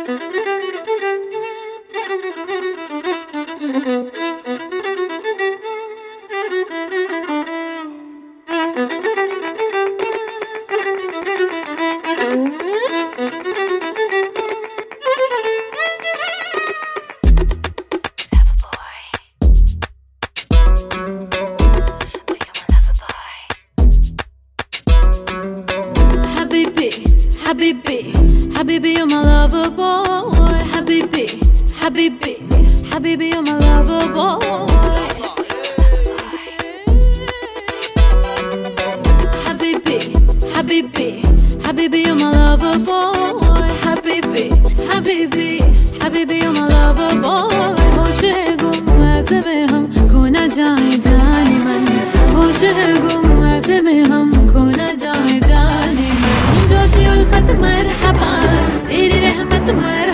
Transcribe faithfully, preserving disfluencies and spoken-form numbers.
Habibi, Habibi, you're my lover boy. Habibi, Habibi, Habibi, you're my lover boy. Habibi, Habibi, Habibi, you're my lover boy. Habibi, Habibi, Habibi, you're my lover boy. होश है गुम ऐसे में हम खो न जाए जाने मन. होश है गुम ऐसे में हम खो न जाए जाने मन. जोशी उल्फत मरहबा तेरी रहमत मर